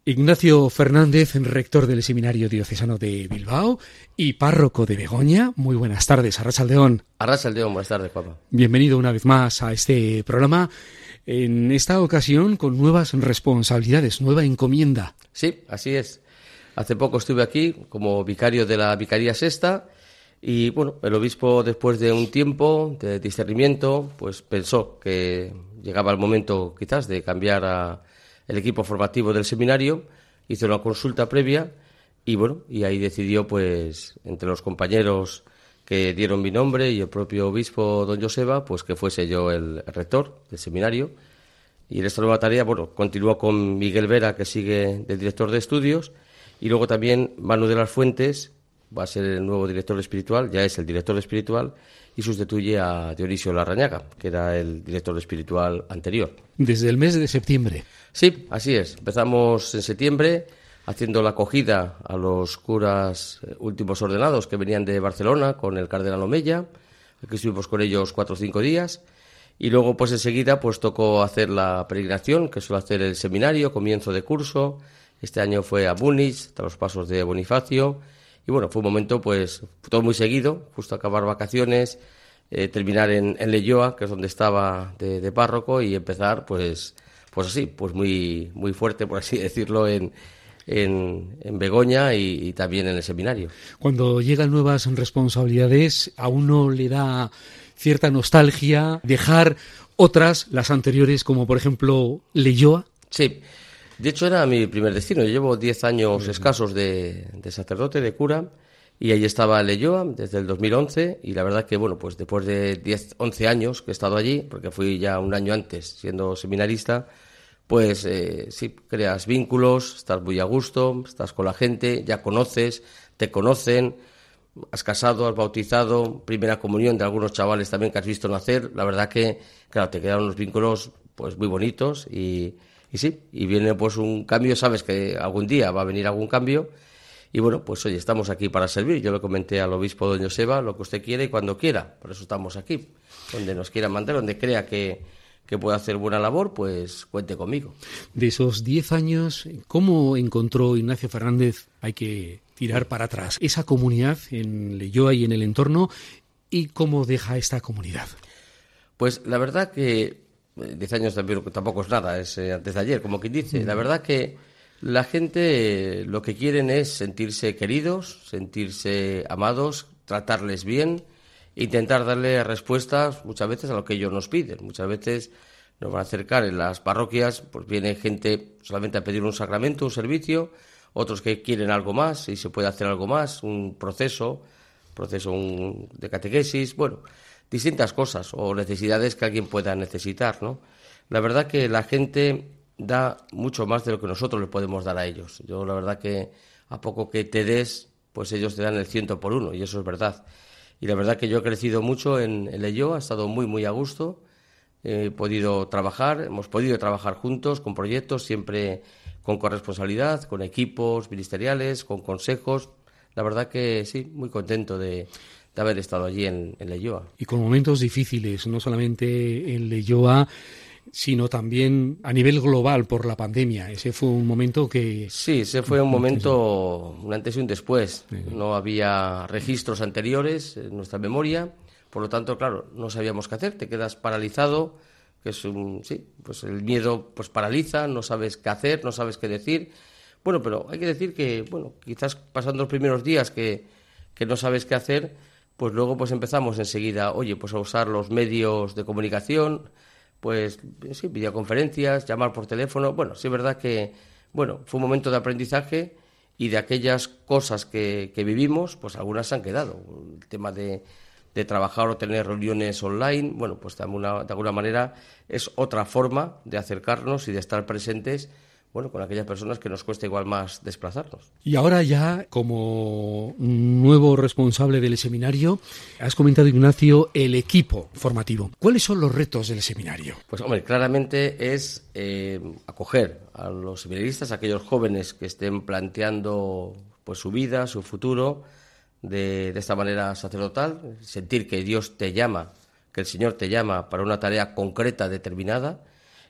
Ignacio Fernández, rector del Seminario Diocesano de Bilbao y párroco de Begoña. Muy buenas tardes, Arratsaldeon. Arratsaldeon, buenas tardes, Juanma. Bienvenido una vez más a este programa, en esta ocasión con nuevas responsabilidades, nueva encomienda. Sí, así es. Hace poco estuve aquí como vicario de la Vicaría Sexta y, bueno, el obispo, después de un tiempo de discernimiento, pues pensó que llegaba el momento quizás de cambiar el equipo formativo del seminario, hizo una consulta previa y, bueno, y ahí decidió, pues, entre los compañeros que dieron mi nombre y el propio obispo don Joseba, pues que fuese yo el rector del seminario. Y en esta nueva tarea, bueno, continuó con Miguel Vera, que sigue de director de estudios, y luego también Manu de las Fuentes va a ser el nuevo director espiritual, ya es el director espiritual, y sustituye a Dionisio Larrañaga, que era el director espiritual anterior. Desde el mes de septiembre. Sí, así es. Empezamos en septiembre haciendo la acogida a los curas últimos ordenados que venían de Barcelona con el cardenal Omeya. Aquí estuvimos con ellos 4 o 5 días. Y luego, pues enseguida, pues tocó hacer la peregrinación, que suele hacer el seminario, comienzo de curso. Este año fue a Múnich, a los pasos de Bonifacio. Y bueno, fue un momento, pues, todo muy seguido, justo acabar vacaciones, terminar en Leioa, que es donde estaba de párroco, y empezar, pues así, pues muy fuerte, por así decirlo, en Begoña y también en el seminario. Cuando llegan nuevas responsabilidades, a uno le da cierta nostalgia dejar otras, las anteriores, como por ejemplo Leioa. Sí, de hecho era mi primer destino. Yo llevo 10 años escasos de sacerdote, de cura, y ahí estaba Leioa desde el 2011, y la verdad que, bueno, pues después de 10, 11 años que he estado allí, porque fui ya un año antes siendo seminarista, pues sí, creas vínculos, estás muy a gusto, estás con la gente, ya conoces, te conocen, has casado, has bautizado, primera comunión de algunos chavales también que has visto nacer. La verdad que, claro, te quedan unos vínculos pues muy bonitos y sí, y viene pues un cambio, sabes que algún día va a venir algún cambio. Y bueno, pues oye, estamos aquí para servir. Yo le comenté al obispo don Joseba lo que usted quiera y cuando quiera. Por eso estamos aquí. Donde nos quiera mandar, donde crea que pueda hacer buena labor, pues cuente conmigo. De esos 10 años, ¿cómo encontró Ignacio Fernández? Hay que tirar para atrás esa comunidad en Leioa y en el entorno, ¿y cómo deja esta comunidad? Pues la verdad que 10 años tampoco es nada, es antes de ayer, como quien dice. La verdad que la gente lo que quieren es sentirse queridos, sentirse amados, tratarles bien, intentar darle respuestas muchas veces a lo que ellos nos piden. Muchas veces nos van a acercar en las parroquias, pues viene gente solamente a pedir un sacramento, un servicio, otros que quieren algo más, y se puede hacer algo más, un proceso de catequesis, bueno, distintas cosas o necesidades que alguien pueda necesitar, ¿no? La verdad que la gente da mucho más de lo que nosotros le podemos dar a ellos. Yo la verdad que a poco que te des, pues ellos te dan el 100 por 1, y eso es verdad. Y la verdad que yo he crecido mucho en Leioa, he estado muy a gusto, hemos podido trabajar juntos con proyectos, siempre con corresponsabilidad, con equipos ministeriales, con consejos. La verdad que sí, muy contento de haber estado allí en Leioa. Y con momentos difíciles, no solamente en Leioa, sino también a nivel global por la pandemia. Ese fue un momento que... Sí, ese fue un momento, un antes y un después. Sí. No había registros anteriores en nuestra memoria, por lo tanto, claro, no sabíamos qué hacer, te quedas paralizado, que es pues el miedo pues paraliza, no sabes qué hacer, no sabes qué decir. Bueno, pero hay que decir que, bueno, quizás pasando los primeros días que no sabes qué hacer, pues luego pues empezamos enseguida, oye, pues a usar los medios de comunicación, pues sí, videoconferencias, llamar por teléfono. Bueno, sí es verdad que, bueno, fue un momento de aprendizaje y de aquellas cosas que vivimos, pues algunas se han quedado. El tema de trabajar o tener reuniones online, bueno, pues de alguna manera es otra forma de acercarnos y de estar presentes, bueno, con aquellas personas que nos cuesta igual más desplazarnos. Y ahora ya, como nuevo responsable del seminario, has comentado, Ignacio, el equipo formativo. ¿Cuáles son los retos del seminario? Pues, hombre, claramente es acoger a los seminaristas, a aquellos jóvenes que estén planteando pues su vida, su futuro, de esta manera sacerdotal, sentir que Dios te llama, que el Señor te llama para una tarea concreta, determinada,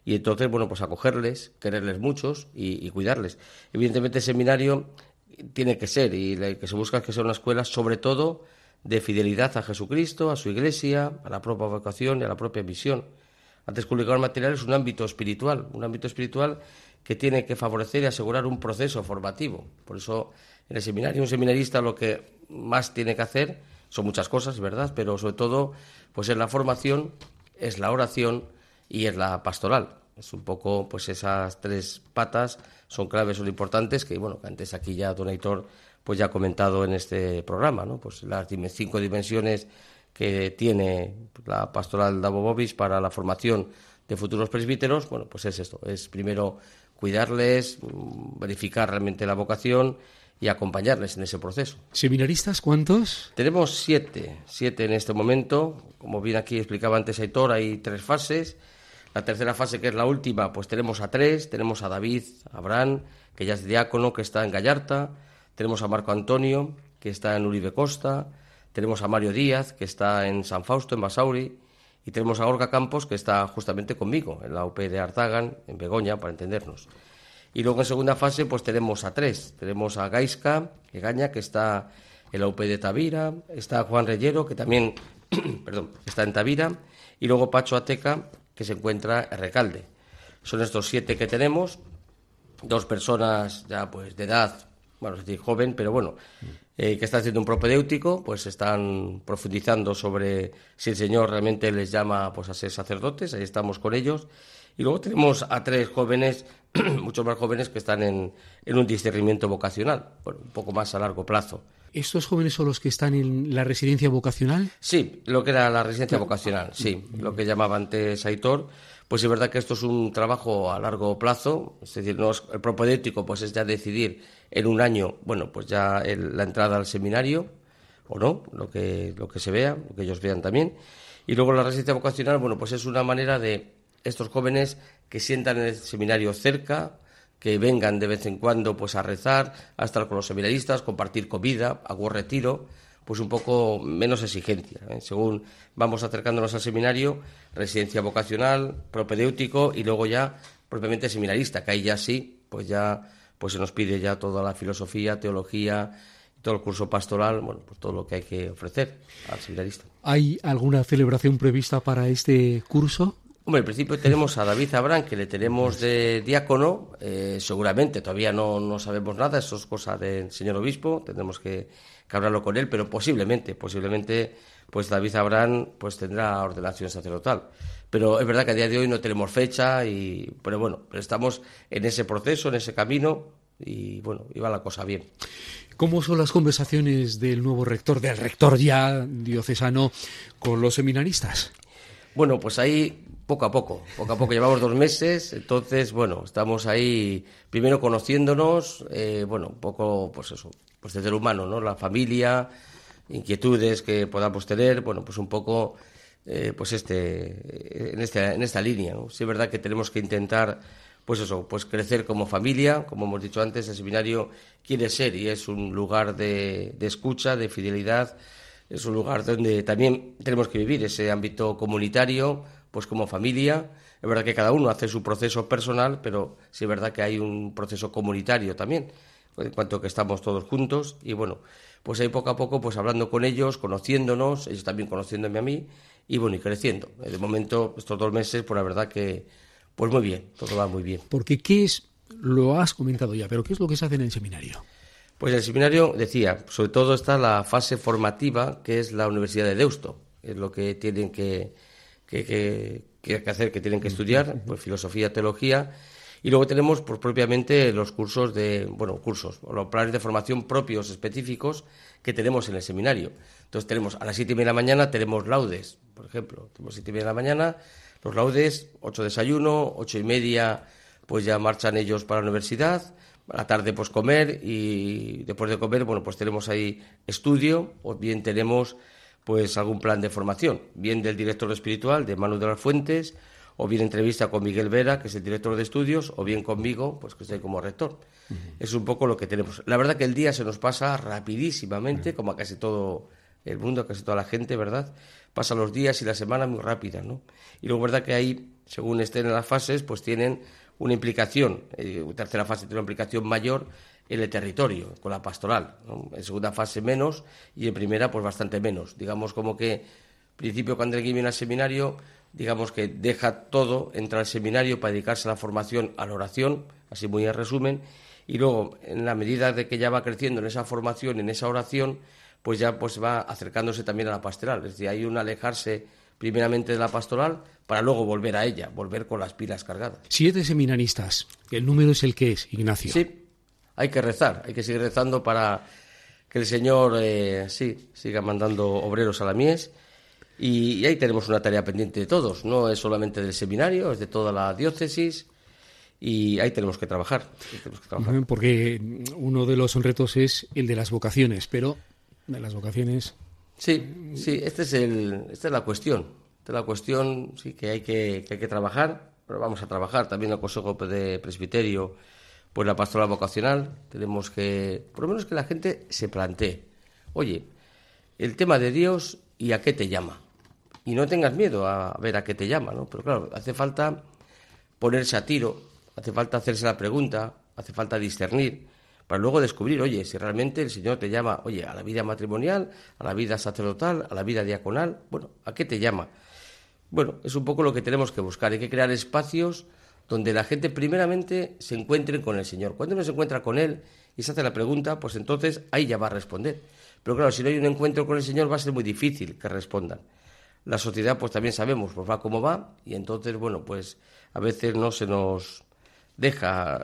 y entonces, bueno, pues acogerles, quererles muchos y cuidarles. Evidentemente, el seminario tiene que ser, y lo que se busca es que sea una escuela, sobre todo, de fidelidad a Jesucristo, a su Iglesia, a la propia vocación y a la propia misión. Antes, comunicar material es un ámbito espiritual que tiene que favorecer y asegurar un proceso formativo. Por eso, en el seminario, un seminarista lo que más tiene que hacer son muchas cosas, ¿verdad? Pero sobre todo, pues es la formación, es la oración y es la pastoral. Es un poco, pues esas tres patas son claves, son importantes, que bueno, que antes aquí ya don Aitor pues ya ha comentado en este programa, ¿no? Pues las 5 dimensiones que tiene la pastoral Davo Bovis para la formación de futuros presbíteros, bueno, pues es esto, es primero cuidarles, verificar realmente la vocación y acompañarles en ese proceso. ¿Seminaristas cuántos? Tenemos 7 en este momento. Como bien aquí explicaba antes Aitor, hay 3 fases. La tercera fase, que es la última, pues tenemos a 3. Tenemos a David Abraham, que ya es diácono, que está en Gallarta. Tenemos a Marco Antonio, que está en Uribe Costa. Tenemos a Mario Díaz, que está en San Fausto, en Basauri. Y tenemos a Gorka Campos, que está justamente conmigo, en la UP de Artagan, en Begoña, para entendernos. Y luego en segunda fase pues tenemos a 3. Tenemos a Gaisca Egaña, que está en la UP de Tavira, está Juan Reyero, que también está en Tavira, y luego Pacho Ateca, que se encuentra en Recalde. Son estos 7 que tenemos, 2 personas ya pues de edad, bueno, es decir, joven, pero bueno, que están haciendo un propedéutico, pues están profundizando sobre si el Señor realmente les llama pues a ser sacerdotes, ahí estamos con ellos. Y luego tenemos a 3 jóvenes, muchos más jóvenes, que están en un discernimiento vocacional, bueno, un poco más a largo plazo. ¿Estos jóvenes son los que están en la residencia vocacional? Sí, lo que era la residencia vocacional, sí, lo que llamaba antes Aitor. Pues es verdad que esto es un trabajo a largo plazo, es decir, no es, el propedéutico pues es ya decidir en un año, bueno, pues ya la entrada al seminario, o no, lo que se vea, lo que ellos vean también. Y luego la residencia vocacional, bueno, pues es una manera de estos jóvenes que sientan el seminario cerca, que vengan de vez en cuando pues a rezar, a estar con los seminaristas, compartir comida, algún retiro, pues un poco menos exigencia, ¿eh? Según vamos acercándonos al seminario, residencia vocacional, propedéutico y luego ya propiamente seminarista, que ahí ya sí, pues se nos pide ya toda la filosofía, teología, todo el curso pastoral, bueno, pues todo lo que hay que ofrecer al seminarista. ¿Hay alguna celebración prevista para este curso? Hombre, en principio tenemos a David Abraham, que le tenemos de diácono, seguramente, todavía no sabemos nada, eso es cosa del señor obispo, tendremos que hablarlo con él, pero posiblemente, pues David Abraham pues tendrá ordenación sacerdotal. Pero es verdad que a día de hoy no tenemos fecha, pero estamos en ese proceso, en ese camino, y bueno, iba la cosa bien. ¿Cómo son las conversaciones del nuevo rector, del rector ya diocesano, con los seminaristas? Bueno, pues ahí poco a poco, llevamos 2 meses, entonces, bueno, estamos ahí primero conociéndonos, un poco, pues eso, pues desde lo humano, ¿no? La familia, inquietudes que podamos tener, bueno, pues un poco, pues en esta línea, ¿no? Sí es verdad que tenemos que intentar, pues eso, pues crecer como familia, como hemos dicho antes, el seminario quiere ser y es un lugar de escucha, de fidelidad. Es un lugar donde también tenemos que vivir ese ámbito comunitario, pues como familia. Es verdad que cada uno hace su proceso personal, pero sí es verdad que hay un proceso comunitario también, en cuanto que estamos todos juntos. Y bueno, pues ahí poco a poco, pues hablando con ellos, conociéndonos, ellos también conociéndome a mí, y bueno, y creciendo. De momento, estos 2 meses, pues la verdad que, pues muy bien, todo va muy bien. Porque lo has comentado ya, pero ¿qué es lo que se hace en el seminario? Pues en el seminario, decía, sobre todo está la fase formativa, que es la Universidad de Deusto. Es lo que tienen que hacer, que tienen que estudiar, pues filosofía, teología. Y luego tenemos pues propiamente los cursos, o los planes de formación propios, específicos, que tenemos en el seminario. Entonces tenemos a las 7:30 de la mañana, tenemos laudes, por ejemplo. Tenemos 7:30 de la mañana, los laudes, 8 desayuno, 8:30 pues ya marchan ellos para la universidad. A la tarde pues comer y después de comer, bueno, pues tenemos ahí estudio o bien tenemos pues algún plan de formación, bien del director espiritual, de Manu de las Fuentes, o bien entrevista con Miguel Vera, que es el director de estudios, o bien conmigo, pues que estoy como rector. Uh-huh. Es un poco lo que tenemos. La verdad que el día se nos pasa rapidísimamente, como a casi todo el mundo, a casi toda la gente, ¿verdad? Pasan los días y la semana muy rápida, ¿no? Y luego, verdad que hay según estén en las fases, pues tienen una implicación. Tercera fase tiene una implicación mayor en el territorio, con la pastoral, ¿no? En segunda fase menos y en primera pues bastante menos. Digamos como que al principio cuando alguien viene al seminario, digamos que deja todo, entra al seminario para dedicarse a la formación, a la oración, así muy en resumen, y luego en la medida de que ya va creciendo en esa formación, en esa oración, pues ya pues va acercándose también a la pastoral. Es decir, hay un alejarse primeramente de la pastoral para luego volver a ella, volver con las pilas cargadas. 7 seminaristas, el número es el que es, Ignacio. Sí. Hay que rezar, hay que seguir rezando para que el Señor siga mandando obreros a la mies y ahí tenemos una tarea pendiente de todos, no es solamente del seminario, es de toda la diócesis y ahí tenemos que trabajar. Porque uno de los retos es el de las vocaciones, pero de las vocaciones... Sí, esta es la cuestión. Esta es la cuestión, sí, que hay que trabajar, pero vamos a trabajar también en el Consejo de Presbiterio. Pues la pastoral vocacional, tenemos que, por lo menos que la gente se plantee, oye, el tema de Dios y a qué te llama. Y no tengas miedo a ver a qué te llama, ¿no? Pero claro, hace falta ponerse a tiro, hace falta hacerse la pregunta, hace falta discernir, para luego descubrir, oye, si realmente el Señor te llama, oye, a la vida matrimonial, a la vida sacerdotal, a la vida diaconal, bueno, ¿a qué te llama? Bueno, es un poco lo que tenemos que buscar, hay que crear espacios donde la gente primeramente se encuentre con el Señor. Cuando uno se encuentra con Él y se hace la pregunta, pues entonces ahí ya va a responder. Pero claro, si no hay un encuentro con el Señor va a ser muy difícil que respondan. La sociedad, pues también sabemos, pues va como va y entonces, bueno, pues a veces no se nos deja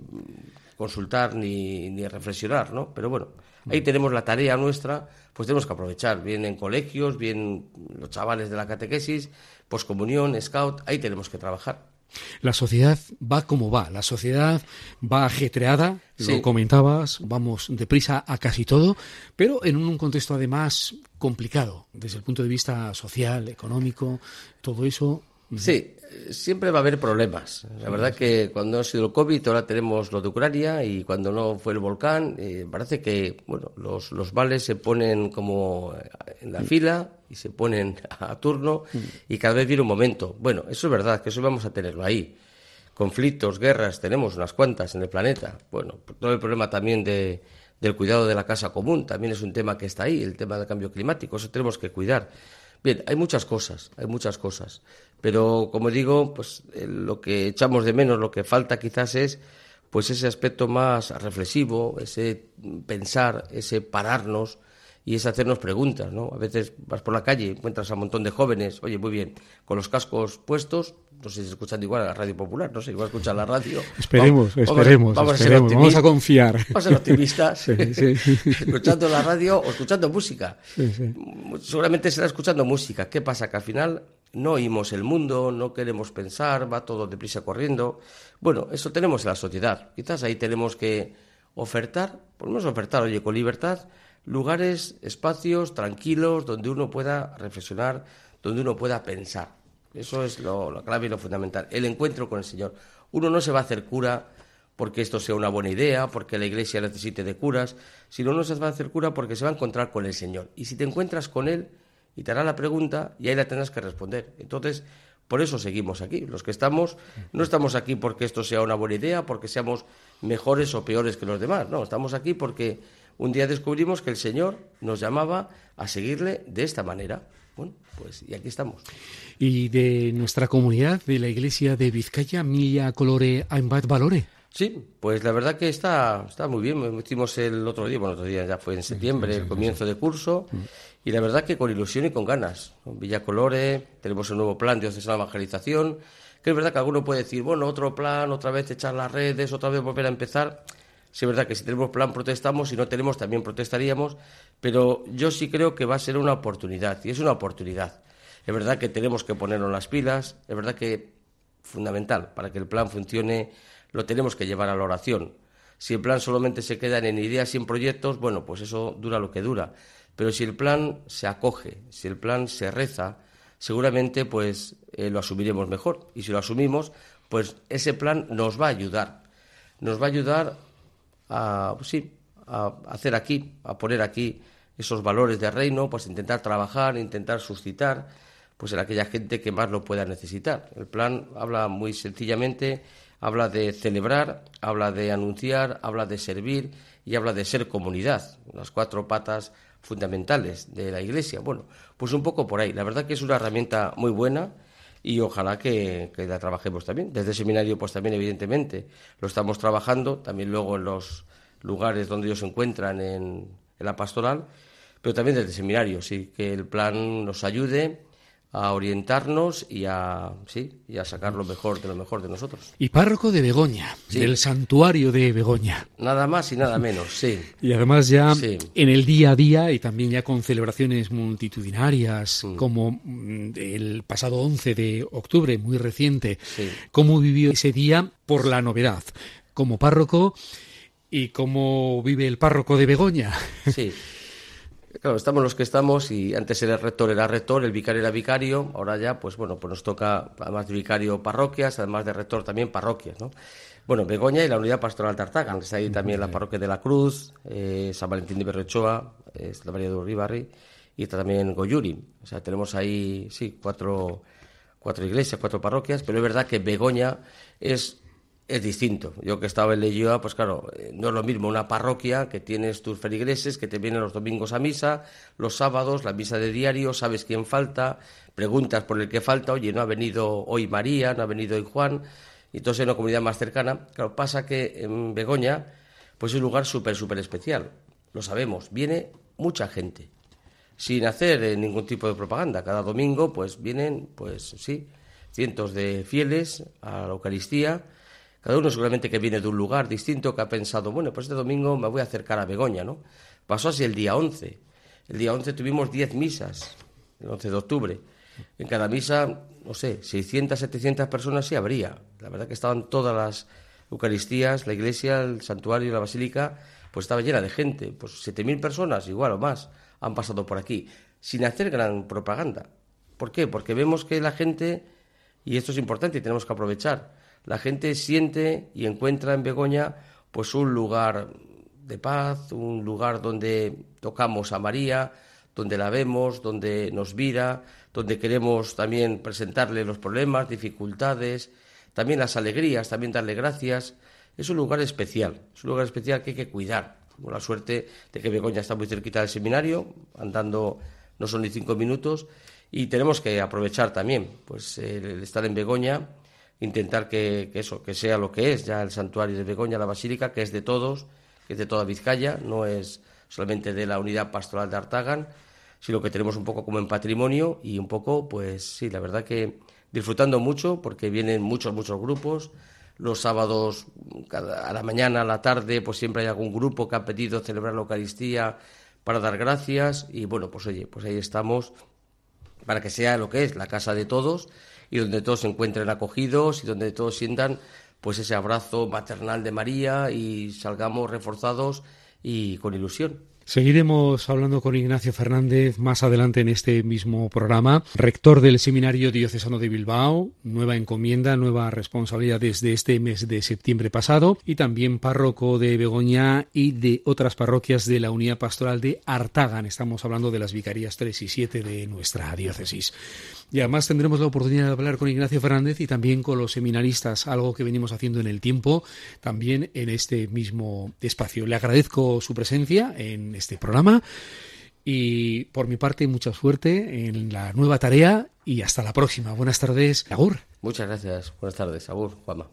consultar ni reflexionar, ¿no? Pero bueno, ahí tenemos la tarea nuestra, pues tenemos que aprovechar, bien en colegios, bien los chavales de la catequesis, poscomunión, scout, ahí tenemos que trabajar. La sociedad va como va, la sociedad va ajetreada, lo comentabas, vamos deprisa a casi todo, pero en un contexto además complicado, desde el punto de vista social, económico, todo eso. Sí, siempre va a haber problemas. La verdad que cuando ha sido el COVID, ahora tenemos lo de Ucrania y cuando no fue el volcán, parece que bueno, los vales se ponen como en la fila y se ponen a turno y cada vez viene un momento. Bueno, eso es verdad, que eso vamos a tenerlo ahí. Conflictos, guerras, tenemos unas cuantas en el planeta. Bueno, todo el problema también del cuidado de la casa común también es un tema que está ahí, el tema del cambio climático, eso tenemos que cuidar. Bien, hay muchas cosas, pero como digo, pues lo que echamos de menos, lo que falta quizás es pues ese aspecto más reflexivo, ese pensar, ese pararnos y ese hacernos preguntas, ¿no? A veces vas por la calle, encuentras a un montón de jóvenes, oye, muy bien, con los cascos puestos, no sé si escuchando igual a la radio popular, no sé, igual escuchar la radio. Esperemos, vamos a confiar. Vamos a ser optimistas, escuchando la radio o escuchando música. Seguramente será escuchando música. ¿Qué pasa? Que al final no oímos el mundo, no queremos pensar, va todo deprisa corriendo. Bueno, eso tenemos en la sociedad. Quizás ahí tenemos que ofertar, por lo menos ofertar, oye, con libertad, lugares, espacios tranquilos donde uno pueda reflexionar, donde uno pueda pensar. Eso es lo clave y lo fundamental, el encuentro con el Señor. Uno no se va a hacer cura porque esto sea una buena idea, porque la Iglesia necesite de curas, sino uno se va a hacer cura porque se va a encontrar con el Señor. Y si te encuentras con Él y te hará la pregunta, y ahí la tendrás que responder. Entonces, por eso seguimos aquí. Los que estamos, no estamos aquí porque esto sea una buena idea, porque seamos mejores o peores que los demás. No, estamos aquí porque un día descubrimos que el Señor nos llamaba a seguirle de esta manera. Bueno, pues y aquí estamos. Y de nuestra comunidad, de la Iglesia de Vizcaya, mila colore hainbat valore. Sí, pues la verdad que está muy bien. Hicimos el otro día ya fue en septiembre, el comienzo de curso, y la verdad que con ilusión y con ganas. En Villa Colore tenemos un nuevo plan de diocesana evangelización, que es verdad que alguno puede decir, bueno, otro plan, otra vez echar las redes, otra vez volver a empezar. Sí, es verdad que si tenemos plan protestamos, si no tenemos también protestaríamos, pero yo sí creo que va a ser una oportunidad, y es una oportunidad. Es verdad que tenemos que ponernos las pilas, es verdad que fundamental, para que el plan funcione lo tenemos que llevar a la oración. Si el plan solamente se queda en ideas y en proyectos, bueno, pues eso dura lo que dura. Pero si el plan se acoge, si el plan se reza, seguramente pues lo asumiremos mejor. Y si lo asumimos, pues ese plan nos va a ayudar. Nos va a ayudar a hacer aquí, a poner aquí esos valores de reino, pues intentar trabajar, intentar suscitar, pues en aquella gente que más lo pueda necesitar. El plan habla muy sencillamente, habla de celebrar, habla de anunciar, habla de servir y habla de ser comunidad, las 4 patas fundamentales de la Iglesia. Bueno, pues un poco por ahí. La verdad que es una herramienta muy buena y ojalá que la trabajemos también. Desde el seminario, pues también evidentemente lo estamos trabajando, también luego en los lugares donde ellos se encuentran en la pastoral, pero también desde el seminario, sí, que el plan nos ayude a orientarnos y a sacar lo mejor de nosotros. Y párroco de Begoña, sí, del santuario de Begoña. Nada más y nada menos, sí. Y además ya en el día a día y también ya con celebraciones multitudinarias, como el pasado 11 de octubre, muy reciente. Sí. ¿Cómo vivió ese día por la novedad? Como párroco, ¿y cómo vive el párroco de Begoña? Sí. Claro, estamos los que estamos y antes el rector era rector, el vicario era vicario, ahora ya, pues bueno, pues nos toca, además de vicario, parroquias, además de rector también parroquias, ¿no? Bueno, Begoña y la unidad pastoral de Artagan, que está ahí también la parroquia de la Cruz, San Valentín de Berrochoa, la María de Uribarri, y está también Goyuri. O sea, tenemos ahí, sí, cuatro iglesias, 4 parroquias, pero es verdad que Begoña es distinto. Yo que estaba en Leyoa, pues claro, no es lo mismo una parroquia que tienes tus feligreses que te vienen los domingos a misa, los sábados, la misa de diario, sabes quién falta, preguntas por el que falta, oye, no ha venido hoy María, no ha venido hoy Juan, y entonces en una comunidad más cercana. Claro, pasa que en Begoña, pues es un lugar súper especial, lo sabemos, viene mucha gente, sin hacer ningún tipo de propaganda. Cada domingo, pues vienen, pues sí, cientos de fieles a la Eucaristía. Cada uno seguramente que viene de un lugar distinto, que ha pensado, bueno, pues este domingo me voy a acercar a Begoña, ¿no? Pasó así el día 11. El día 11 tuvimos 10 misas, el 11 de octubre. En cada misa, no sé, 600, 700 personas sí habría. La verdad que estaban todas las Eucaristías, la iglesia, el santuario, la basílica, pues estaba llena de gente. Pues 7.000 personas, igual o más, han pasado por aquí, sin hacer gran propaganda. ¿Por qué? Porque vemos que la gente, y esto es importante y tenemos que aprovechar, la gente siente y encuentra en Begoña pues un lugar de paz, un lugar donde tocamos a María, donde la vemos, donde nos mira, donde queremos también presentarle los problemas, dificultades, también las alegrías, también darle gracias. Es un lugar especial que hay que cuidar. Tengo la suerte de que Begoña está muy cerquita del seminario, andando no son ni 5 minutos, y tenemos que aprovechar también pues el estar en Begoña, intentar que sea lo que es ya el santuario de Begoña, la basílica, que es de todos, que es de toda Vizcaya, no es solamente de la unidad pastoral de Artagan, sino que tenemos un poco como en patrimonio y un poco, pues sí, la verdad que disfrutando mucho porque vienen muchos grupos. Los sábados a la mañana, a la tarde, pues siempre hay algún grupo que ha pedido celebrar la Eucaristía para dar gracias y bueno, pues oye, pues ahí estamos para que sea lo que es la casa de todos y donde todos se encuentren acogidos y donde todos sientan pues ese abrazo maternal de María y salgamos reforzados y con ilusión. Seguiremos hablando con Ignacio Fernández más adelante en este mismo programa, rector del Seminario Diocesano de Bilbao, nueva encomienda, nueva responsabilidad desde este mes de septiembre pasado, y también párroco de Begoña y de otras parroquias de la Unidad Pastoral de Artagan. Estamos hablando de las vicarías 3 y 7 de nuestra diócesis. Y además tendremos la oportunidad de hablar con Ignacio Fernández y también con los seminaristas, algo que venimos haciendo en el tiempo, también en este mismo espacio. Le agradezco su presencia en este programa y por mi parte mucha suerte en la nueva tarea y hasta la próxima. Buenas tardes, agur. Muchas gracias, buenas tardes, agur, Juanma.